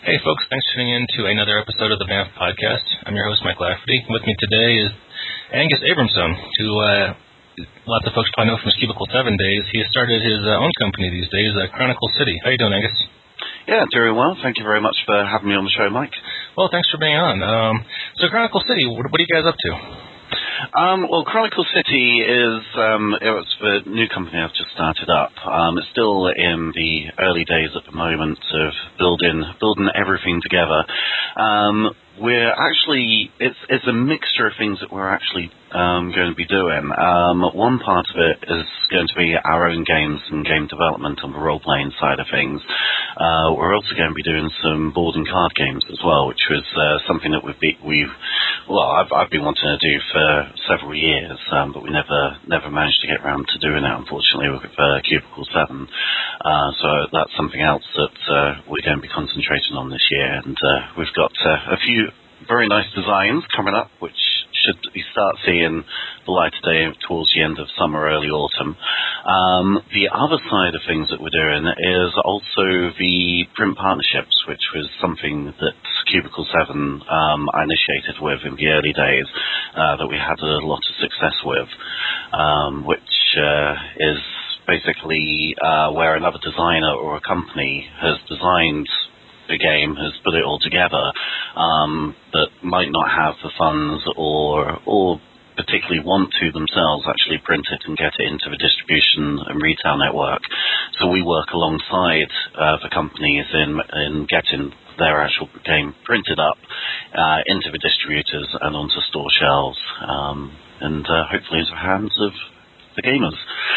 Hey folks, thanks for tuning in to another episode of the Banff Podcast. I'm your host, Mike Lafferty. With me today is Angus Abramson, who lots of folks probably know from his Cubicle 7 days. He has started his own company these days, Chronicle City. How you doing, Angus? Yeah, doing well. Thank you very much for having me on the show, Mike. Well, thanks for being on. So Chronicle City, what are you guys up to? Well, Chronicle City is it's the new company I've just started up. It's still in the early days at the moment of building everything together. We're actually it's a mixture of things that we're actually going to be doing. One part of it is going to be our own games and game development on the role-playing side of things. We're also going to be doing some board and card games as well, which was something that I've been wanting to do for several years, but we never managed to get around to doing it, unfortunately, with Cubicle 7. So that's something else that we're going to be concentrating on this year, and we've got a few very nice designs coming up, which should we start seeing the light of day towards the end of summer, early autumn. The other side of things that we're doing is also the print partnerships, which was something that Cubicle 7 I initiated with in the early days, that we had a lot of success with, which is basically where another designer or a company has designed the game, has put it all together, but might not have the funds or particularly want to themselves actually print it and get it into the distribution and retail network. So we work alongside the companies in getting their actual game printed up into the distributors and onto store shelves, and hopefully into the hands of the gamers.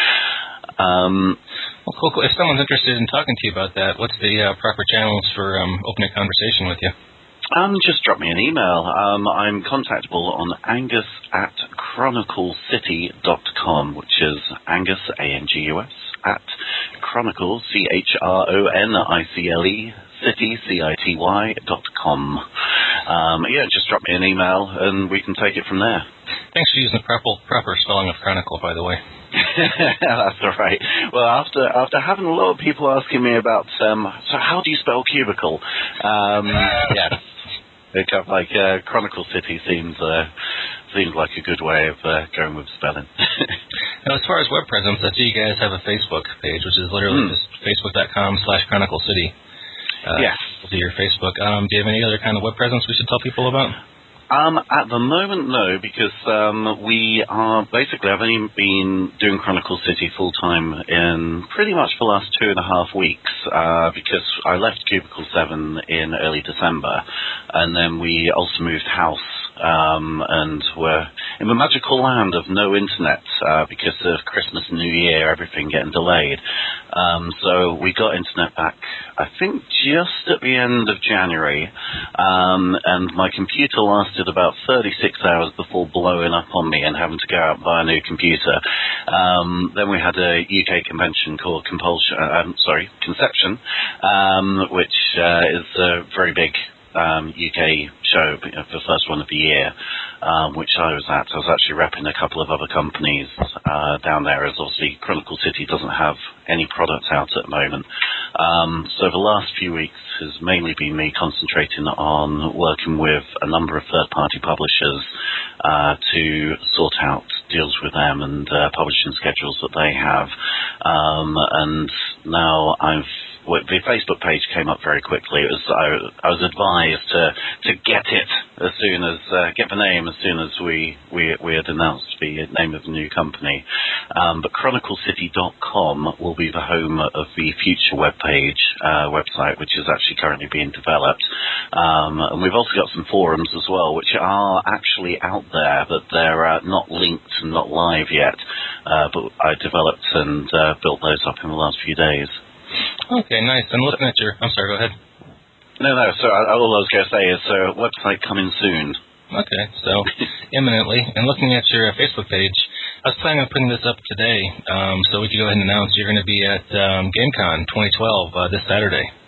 Well, cool. If someone's interested in talking to you about that, what's the proper channels for opening a conversation with you? Just drop me an email. I'm contactable on angus@chroniclecity.com, which is Angus, A-N-G-U-S, at Chronicle, C-H-R-O-N-I-C-L-E, City, C-I-T-Y.com. Just drop me an email and we can take it from there. Thanks for using the proper spelling of Chronicle, by the way. That's all right. Well, after having a lot of people asking me about, so how do you spell cubicle? It kind of like Chronicle City seems like a good way of going with spelling. Now, as far as web presence, I see you guys have a Facebook page, which is literally just facebook.com/Chronicle City. Yes. To your Facebook. Do you have any other kind of web presence we should tell people about? At the moment, no, because I've only been doing Chronicle City full-time in pretty much the last 2.5 weeks, because I left Cubicle 7 in early December, and then we also moved house, and we're in the magical land of no internet, because of Christmas and New Year, everything getting delayed. So we got internet back, I think, just at the end of January, and my computer lasted about 36 hours before blowing up on me and having to go out and buy a new computer. Then we had a UK convention called Conception, which is a very big UK show, the first one of the year, which I was at. I was actually repping a couple of other companies down there, as obviously Chronicle City doesn't have any products out at the moment. So the last few weeks has mainly been me concentrating on working with a number of third-party publishers to sort out deals with them and publishing schedules that they have. And now the Facebook page came up very quickly. I was advised to get it as soon as get the name as soon as we had announced the name of the new company. But chroniclecity.com will be the home of the future website, which is actually currently being developed. And we've also got some forums as well, which are actually out there, but they're not linked and not live yet. But I developed and built those up in the last few days. Okay, nice. And looking at I'm sorry, go ahead. No, so all I was going to say is website coming soon. Okay, so imminently. And looking at your Facebook page, I was planning on putting this up today, so we could go ahead and announce you're going to be at GameCon 2012 this Saturday.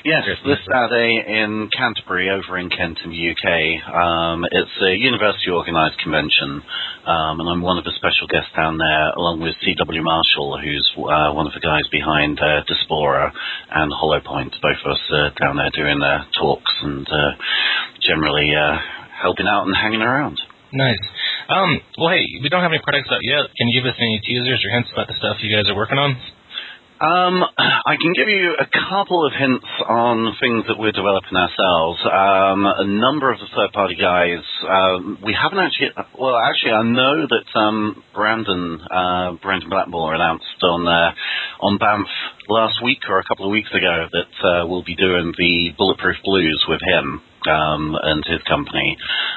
Yes, this Saturday in Canterbury, over in Kent in the UK. It's a university-organised convention, and I'm one of the special guests down there, along with C.W. Marshall, who's one of the guys behind Diaspora and Hollowpoint. Both of us are down there doing talks and generally helping out and hanging around. Nice. Well, hey, we don't have any products out yet. Can you give us any teasers or hints about the stuff you guys are working on? I can give you a couple of hints on things that we're developing ourselves. A number of the third-party guys, we haven't actually, well, actually, I know that Brandon Blackmore announced on Banff last week or a couple of weeks ago that we'll be doing the Bulletproof Blues with him. And his company.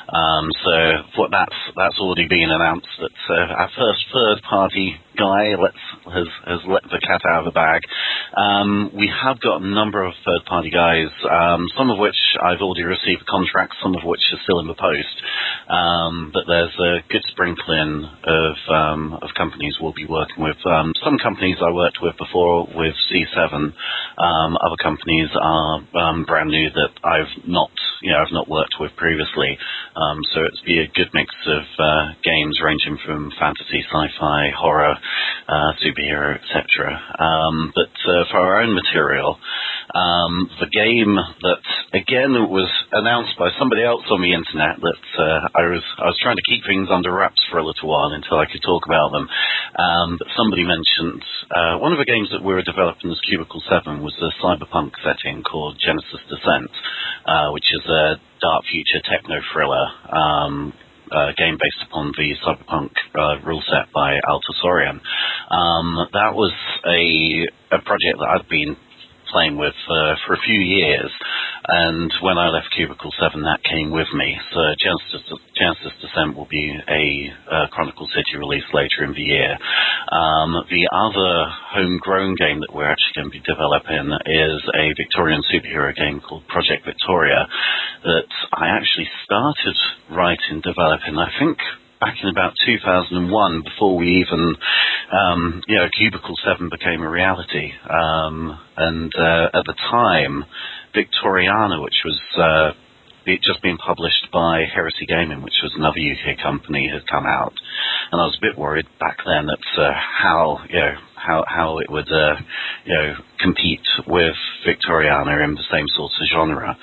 So that's already been announced that our first third-party guy has let the cat out of the bag. We have got a number of third-party guys, some of which I've already received contracts, some of which are still in the post. But there's a good sprinkling of companies we'll be working with. Some companies I worked with before with C7. Other companies are brand new that I've not worked with previously. So it's be a good mix of games ranging from fantasy, sci-fi, horror, superhero, etc. But for our own material, the game that again was announced by somebody else on the internet that I was trying to keep things under wraps for a little while until I could talk about them. But somebody mentioned one of the games that we were developing as Cubicle 7 was a cyberpunk setting called Genesis Descent, which is a dark future techno thriller game based upon the cyberpunk rule set by Altasorian. That was a project that I'd been playing with for a few years, and when I left Cubicle 7 that came with me. So Genesis Descent will be a Chronicle City release later in the year. The other homegrown game that we're actually going to be developing is a Victorian superhero game called Project Victoria that I actually started writing, developing, I think back in about 2001, before we even, Cubicle 7 became a reality. And at the time, Victoriana, which was just been published by Heresy Gaming, which was another UK company, had come out. And I was a bit worried back then at how it would compete with Victoriana in the same sort of genre.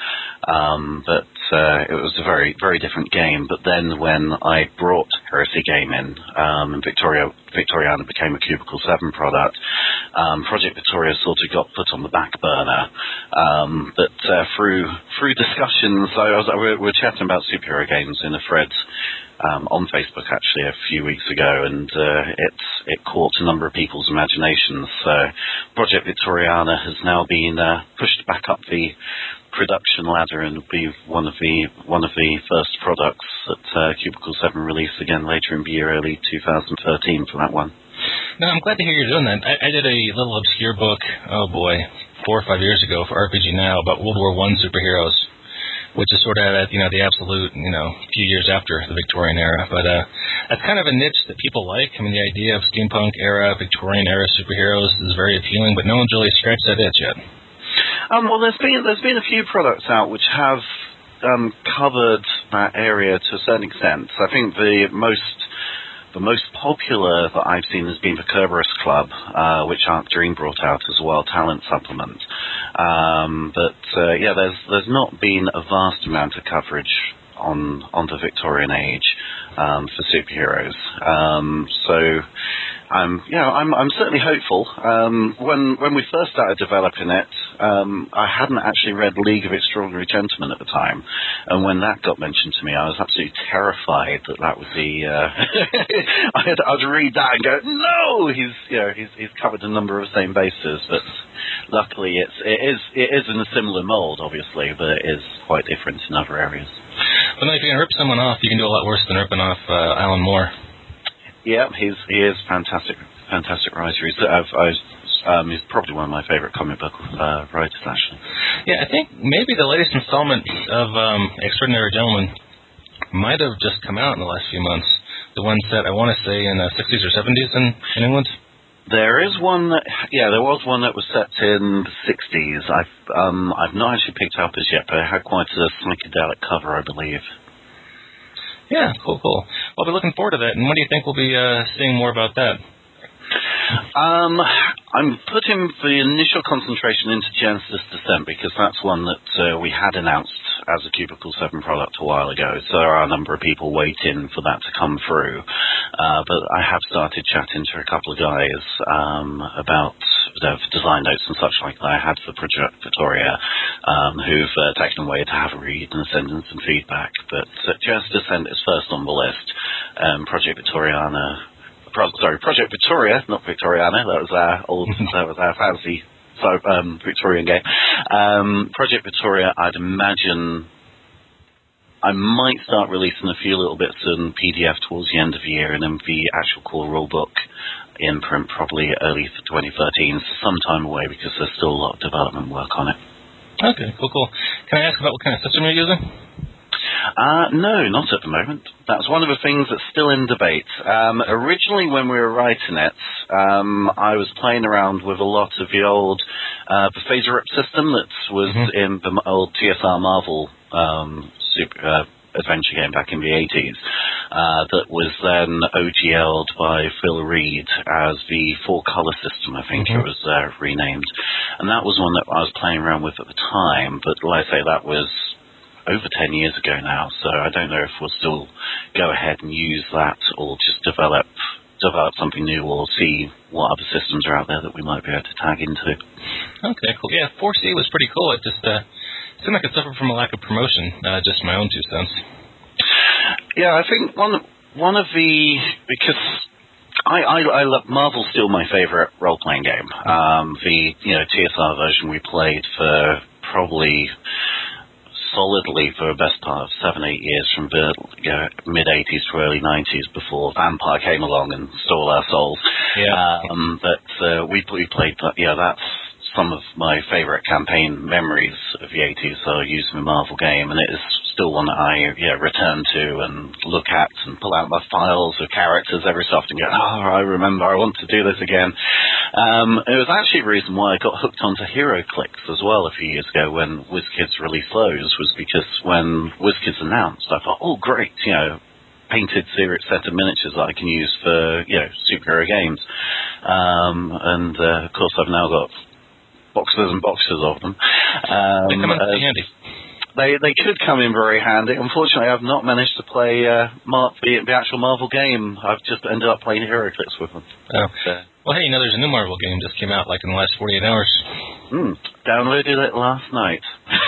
But it was a very, very different game. But then when I brought Heresy Gaming, and Victoriana became a Cubicle 7 product, Project Victoria sort of got put on the back burner. But through discussions, we were chatting about superhero games in a thread on Facebook actually a few weeks ago, and it caught a number of people's imaginations. So Project Victoriana has now been pushed back up the production ladder and will be one of the first products that Cubicle 7 release again later in the year, early 2013 for that one. No, I'm glad to hear you're doing that. I did a little obscure book, 4 or 5 years ago for RPG Now about World War I superheroes, which is sort of at, the absolute, few years after the Victorian era. But that's kind of a niche that people like. I mean, the idea of steampunk era, Victorian era superheroes is very appealing, but no one's really scratched that itch yet. Well, there's been a few products out which have covered that area to a certain extent. I think the most popular that I've seen has been the Kerberos Club, which Arc Dream brought out as a Wild Talent supplement. But there's not been a vast amount of coverage on the Victorian age for superheroes. So I'm certainly hopeful. When we first started developing it, I hadn't actually read League of Extraordinary Gentlemen at the time, and when that got mentioned to me, I was absolutely terrified that would be. I'd read that and go, no, he's covered a number of the same bases, but luckily it is in a similar mold, obviously, but it is quite different in other areas. Well, no, if you can rip someone off, you can do a lot worse than ripping off Alan Moore. Yeah, he is fantastic writer. He's probably one of my favorite comic book writers, actually. Yeah, I think maybe the latest installment of Extraordinary Gentlemen might have just come out in the last few months. The one set, I want to say, in the 60s or 70s in England. There is one. There was one that was set in the 60s. I've not actually picked up as yet, but it had quite a psychedelic cover, I believe. Yeah, cool. Well, I'll be looking forward to that. And when do you think we'll be seeing more about that? I'm putting the initial concentration into Genesis Descent because that's one that we had announced as a Cubicle 7 product a while ago. So there are a number of people waiting for that to come through. But I have started chatting to a couple of guys about design notes and such like that I had for Project Victoria, who've taken away to have a read and send in some feedback. But Genesis Descent is first on the list. Project Victoria, not Victoriana. That was our fancy Victorian game. Project Victoria, I'd imagine I might start releasing a few little bits in PDF towards the end of the year, and then the actual core rulebook in print probably early 2013, so some time away because there's still a lot of development work on it. Okay, cool. Can I ask about what kind of system you're using? No, not at the moment. That's one of the things that's still in debate. Originally, when we were writing it, I was playing around with a lot of the old the Phaser Rip system that was in the old TSR Marvel adventure game back in the 80s. That was then OGL'd by Phil Reed as the 4-color system, I think it was renamed. And that was one that I was playing around with at the time, but like I say, that was over 10 years ago now, so I don't know if we'll still go ahead and use that or just develop something new or see what other systems are out there that we might be able to tag into. Okay, cool. Yeah, 4C was pretty cool. It just seemed like it suffered from a lack of promotion, just my own 2 cents. Yeah, I think one of the, because I love Marvel's still my favorite role-playing game. The TSR version we played for probably solidly for the best part of 7-8 years, from the mid-80s to early 90s, before Vampire came along and stole our souls. Yeah. But we played that. Yeah, that's some of my favorite campaign memories of the 80s. So I use the Marvel game, and it is still one that I return to and look at and pull out my files of characters every so often and go, I remember, I want to do this again. It was actually a reason why I got hooked onto HeroClix as well a few years ago when WizKids released those, was because when WizKids announced, I thought, oh great, painted set of miniatures that I can use for superhero games. And of course I've now got boxes and boxes of them. They come in handy. They could come in very handy. Unfortunately, I've not managed to play the actual Marvel game. I've just ended up playing HeroClix with them. Oh. Well, hey, there's a new Marvel game just came out in the last 48 hours. Downloaded it last night.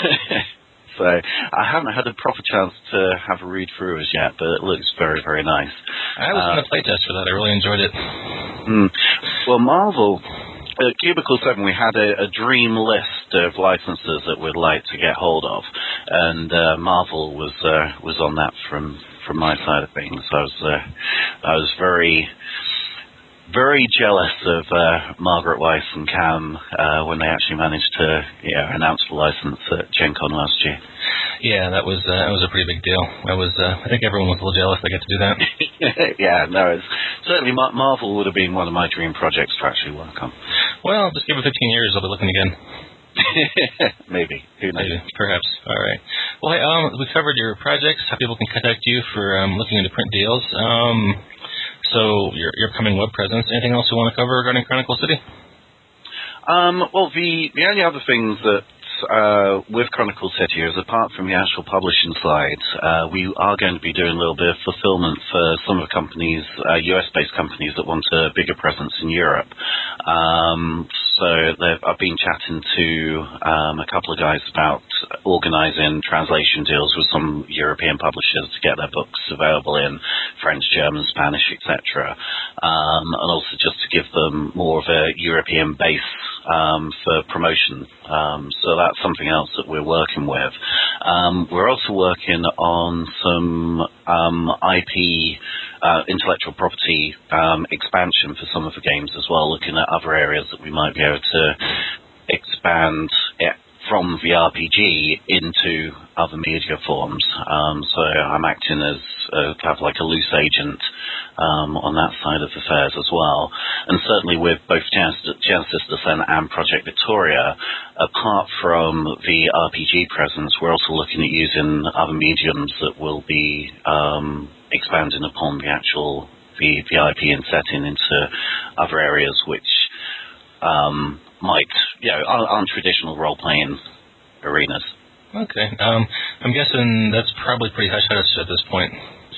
So I haven't had a proper chance to have a read through as yet, but it looks very, very nice. I was in the playtest for that. I really enjoyed it. Well, Marvel, at Cubicle 7, we had a dream list of licenses that we'd like to get hold of, and Marvel was on that from my side of things. I was very, very jealous of Margaret Weiss and Cam when they actually managed to announce the license at Gen Con last year. Yeah, that was a pretty big deal. I think everyone was a little jealous they got to do that. Yeah, no, it's certainly Marvel would have been one of my dream projects to actually work on. Well, just give it 15 years, I'll be looking again. Maybe. Who knows? Maybe, perhaps. All right. Well, hey, we covered your projects, how people can contact you for looking into print deals. So your upcoming web presence. Anything else you want to cover regarding Chronicle City? Well, the only other things that with Chronicle City is, apart from the actual publishing side, we are going to be doing a little bit of fulfillment for some of the companies, US-based companies that want a bigger presence in Europe. So I've been chatting to a couple of guys about organising translation deals with some European publishers to get their books available in French, German, Spanish, etc. And also just to give them more of a European base for promotion. So that's something else that we're working with. We're also working on some IP, intellectual property expansion for some of the games as well, looking at other areas that we might be able to expand from the RPG into other media forms. So I'm acting as kind of like a loose agent on that side of affairs as well. And certainly with both Genesis Descent and Project Victoria, apart from the RPG presence, we're also looking at using other mediums that will be expanding upon the actual the IP and setting into other areas which aren't traditional role-playing arenas. Okay. I'm guessing that's probably pretty hush-hush at this point.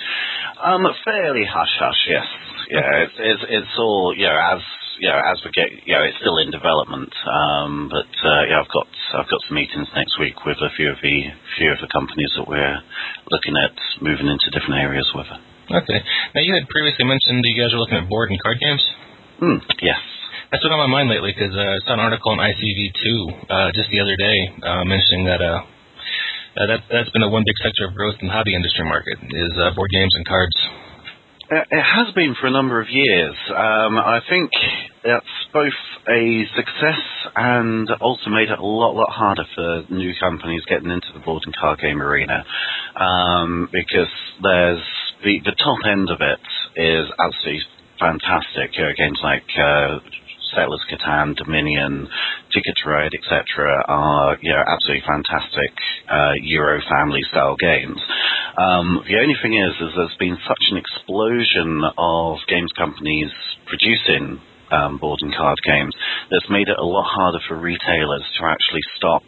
Fairly hush-hush, yes. Yeah, it's all, as we get, it's still in development. I've got some meetings next week with a few of the companies that we're looking at moving into different areas with. Okay. Now, you had previously mentioned that you guys are looking at board and card games? Yes. That's been on my mind lately because I saw an article on ICV2 just the other day mentioning that that's been one big sector of growth in the hobby industry market is board games and cards. It has been for a number of years. I think that's both a success and also made it a lot harder for new companies getting into the board and card game arena because there's the top end of it is absolutely fantastic. Games like Settlers Catan, Dominion, Ticket to Ride, etc. are absolutely fantastic Euro family style games. The only thing is there's been such an explosion of games companies producing board and card games that's made it a lot harder for retailers to actually stock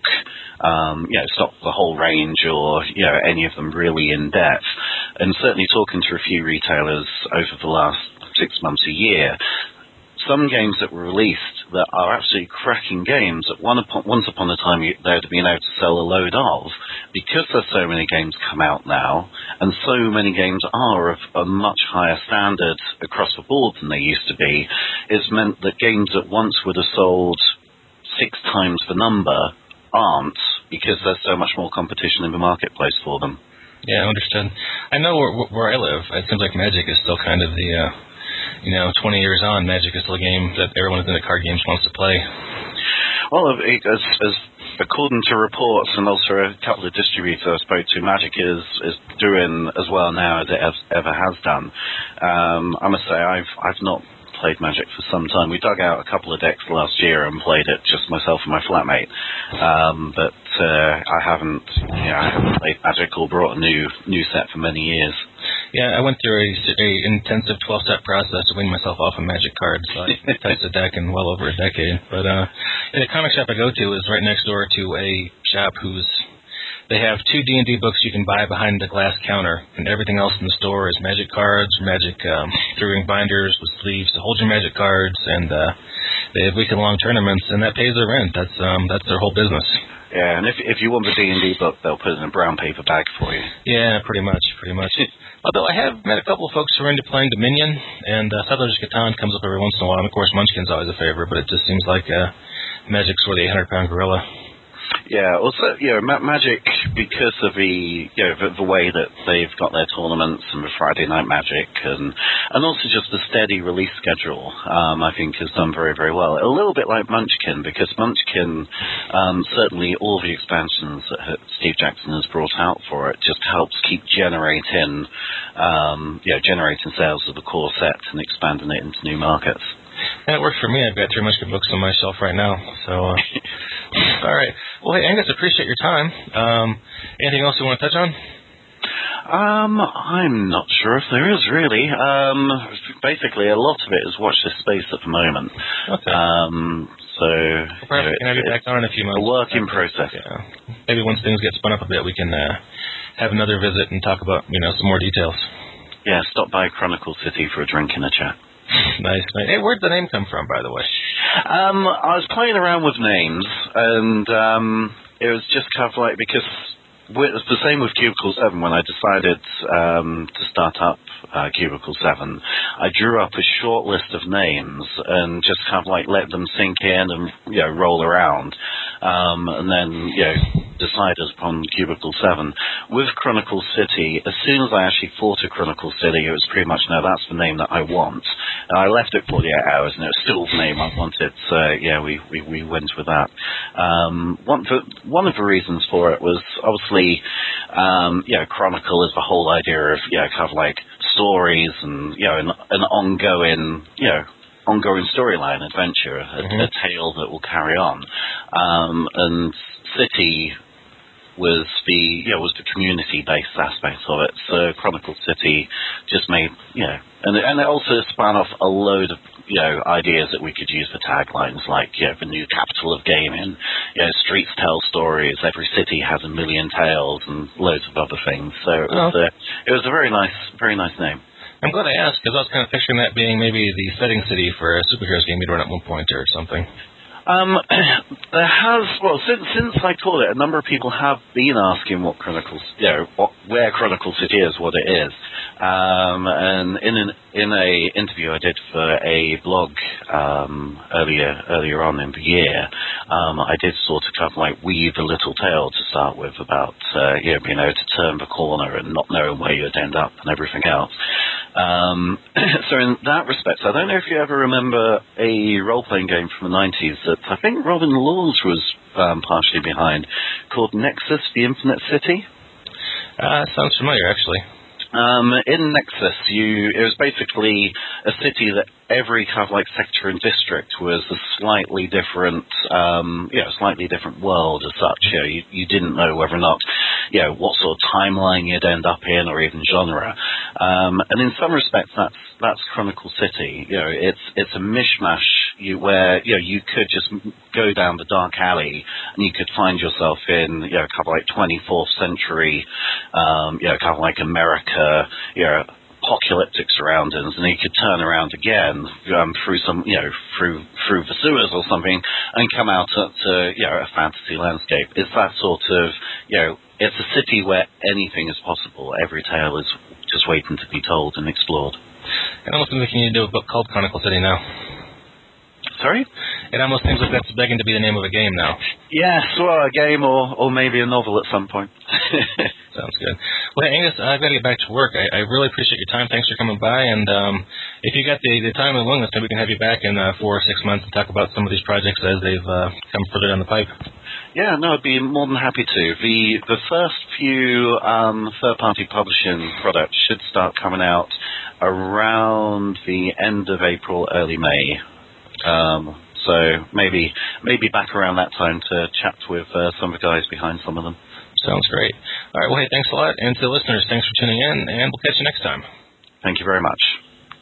the whole range or any of them really in depth. And certainly talking to a few retailers over the last 6 months, a year, some games that were released that are absolutely cracking games that once upon a time they'd been able to sell a load of, because there's so many games come out now, and so many games are of a much higher standard across the board than they used to be, it's meant that games that once would have sold 6 times the number aren't, because there's so much more competition in the marketplace for them. Yeah, understood. I know where I live, it seems like Magic is still kind of the 20 years on, Magic is still a game that everyone in the card games wants to play. Well, as according to reports and also a couple of distributors I spoke to, Magic is doing as well now as it ever has done. I must say, I've not played Magic for some time. We dug out a couple of decks last year and played it, just myself and my flatmate. But I haven't played Magic or brought a new set for many years. Yeah, I went through a intensive 12-step process to wean myself off of Magic cards. So I tested a deck in well over a decade. But the comic shop I go to is right next door to a shop they have 2 D&D books you can buy behind the glass counter, and everything else in the store is Magic cards, Magic 3-ring binders with sleeves to hold your Magic cards, and they have week-long tournaments, and that pays their rent. That's their whole business. Yeah, and if you want the D&D book, they'll put it in a brown paper bag for you. Yeah, pretty much. Although I have met a couple of folks who are into playing Dominion, and Settlers Catan comes up every once in a while, and of course Munchkin's always a favorite, but it just seems like Magic's sort of the 800-pound gorilla. Yeah, also, Magic, because of the way that they've got their tournaments and the Friday Night Magic, and also just the steady release schedule, I think has done very, very well. A little bit like Munchkin, because Munchkin, certainly all the expansions that Steve Jackson has brought out for it just helps keep generating sales of the core set and expanding it into new markets. And it works for me. I've got 3 Munchkin books on my shelf right now. So, all right. Well, hey, Angus, appreciate your time. Anything else you want to touch on? I'm not sure if there is, really. Basically, a lot of it is watch this space at the moment. Okay. Perhaps we can have you back on in a few months. A work in process. Yeah. Maybe once things get spun up a bit, we can have another visit and talk about some more details. Yeah, stop by Chronicle City for a drink and a chat. Nice. Hey, where'd the name come from, by the way? I was playing around with names, and it was just kind of like, because it was the same with Cubicle 7 when I decided to start up Cubicle 7. I drew up a short list of names and just kind of like let them sink in and roll around, and then decided upon Cubicle 7. With Chronicle City, as soon as I actually thought of Chronicle City, it was pretty much, no, that's the name that I want. I left it 48 hours, and it was still the name I wanted. So yeah, we went with that. One of the reasons for it was obviously, Chronicle is the whole idea of kind of like stories and an ongoing storyline adventure, a tale that will carry on, and City was the community-based aspect of it. So Chronicle City just made, and it also spun off a load of, ideas that we could use for taglines, like, the new capital of gaming, streets tell stories, every city has a million tales, and loads of other things. So it was a very nice name. I'm glad I asked, because I was kind of picturing that being maybe the setting city for a superheroes game you'd run at one point or something. There has, since I called it, a number of people have been asking what where Chronicle City is, what it is. And in a interview I did for a blog earlier on in the year, I did sort of kind of like weave a little tale to start with about being able to turn the corner and not knowing where you'd end up and everything else. So in that respect, I don't know if you ever remember a role-playing game from the 90s that I think Robin Laws was partially behind, called Nexus: The Infinite City. Sounds familiar, actually. In Nexus, it was basically a city that every kind of like sector and district was a slightly different world as such. You didn't know whether or not, what sort of timeline you'd end up in, or even genre. And in some respects, that's Chronicle City. It's a mishmash where you could just go down the dark alley and you could find yourself in kind of like 24th century, kind of like America, apocalyptic surroundings, and you could turn around again through some, through the sewers or something, and come out to a fantasy landscape. It's that sort of, it's a city where anything is possible. Every tale is just waiting to be told and explored. It almost seems like you need to do a book called Chronicle City now. Sorry? It almost seems like that's begging to be the name of a game now. Yes, well, a game or maybe a novel at some point. Sounds good. Well, Angus, I've got to get back to work. I really appreciate your time. Thanks for coming by. And if you got the time and willingness, maybe we can have you back in 4 or 6 months and talk about some of these projects as they've come further down the pipe. Yeah, no, I'd be more than happy to. The first few third-party publishing products should start coming out around the end of April, early May. So maybe back around that time to chat with some of the guys behind some of them. Sounds great. All right, well, hey, thanks a lot. And to the listeners, thanks for tuning in, and we'll catch you next time. Thank you very much.